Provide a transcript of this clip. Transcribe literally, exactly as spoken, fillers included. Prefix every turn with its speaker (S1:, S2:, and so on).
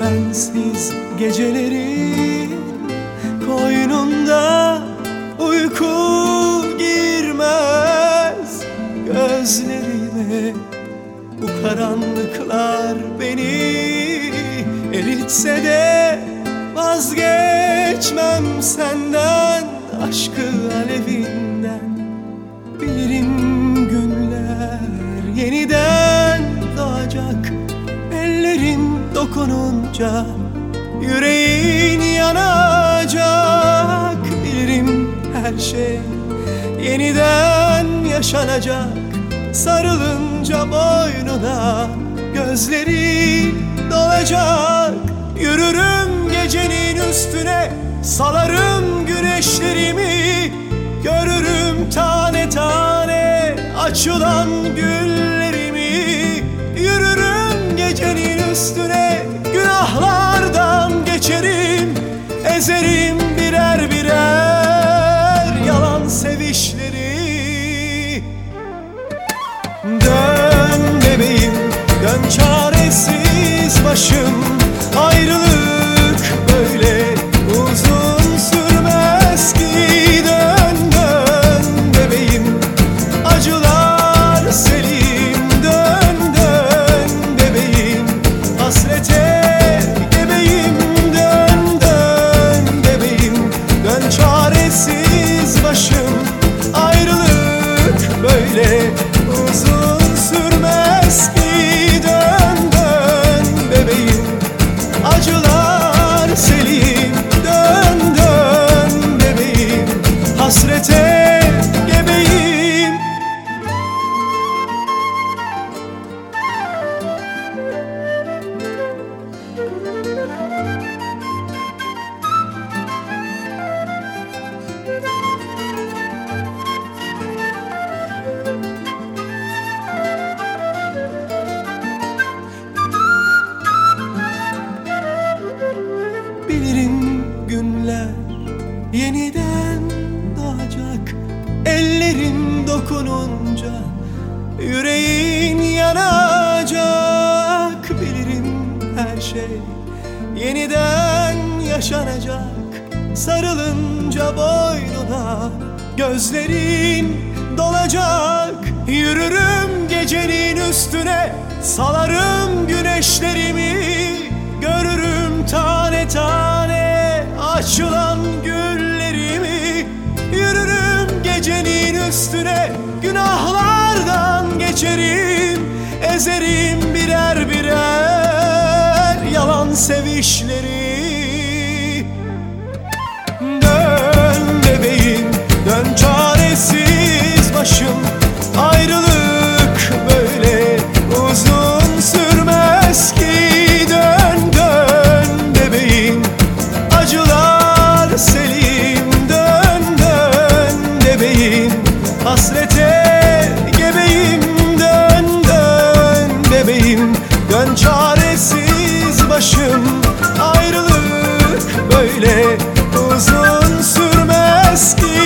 S1: sensiz gecelerin koynunda uyku girmez gözlerime. Bu karanlıklar beni eritse de vazgeçmem senden, aşkı alevinden. Bilirim günler yeniden doğacak, ellerin dokununca yüreğin yanacak. Bilirim her şey yeniden yaşanacak, sarılınca boynuna gözlerin dolacak. Yürürüm gecenin üstüne, salarım güneşlerimi, görürüm tane tane açılan güllerimi. Yürürüm gecenin üstüne, günahlardan geçerim, ezerim birer birer yalan sevişleri. Dön bebeğim, dön çaresiz başım, ayrılık böyle uzun sürmez ki. Dön dön bebeğim, acılar selim. Dön dön bebeğim, hasrete gebeyim. Dön dön bebeğim, dön çaresiz başım, ayrılık böyle uzun sürmez ki. Dön dön bebeğim, acılar selim. Dön dön bebeğim, hasrete gebeyim. Bilirim günler yeniden doğacak, ellerin dokununca yüreğin yanacak. Bilirim her şey yeniden yaşanacak, sarılınca boynuna gözlerin dolacak. Yürürüm gecenin üstüne, salarım güneşlerimi, görürüm tane tane açılan güllerimi. Yürürüm gecenin üstüne, günahlardan geçerim, ezerim birer birer yalan sevişleri. Dön bebeğim, dön çaresiz başım, ayrılık böyle uzun sürmez ki. Dön dön bebeğim, acılar selim. Dön dön bebeğim, hasrete gebeyim. Dön dön bebeğim, dön çaresiz başım, ayrılık böyle uzun sürmez ki.